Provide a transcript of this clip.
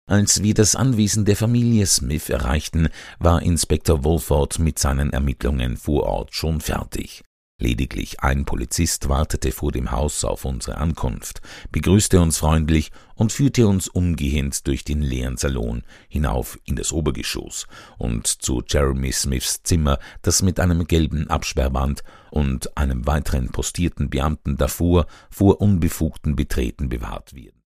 Als wir das Anwesen der Familie Smith erreichten, war Inspektor Wolford mit seinen Ermittlungen vor Ort schon fertig. Lediglich ein Polizist wartete vor dem Haus auf unsere Ankunft, begrüßte uns freundlich und führte uns umgehend durch den leeren Salon hinauf in das Obergeschoss und zu Jeremy Smiths Zimmer, das mit einem gelben Absperrband und einem weiteren postierten Beamten davor vor unbefugtem Betreten bewahrt wird.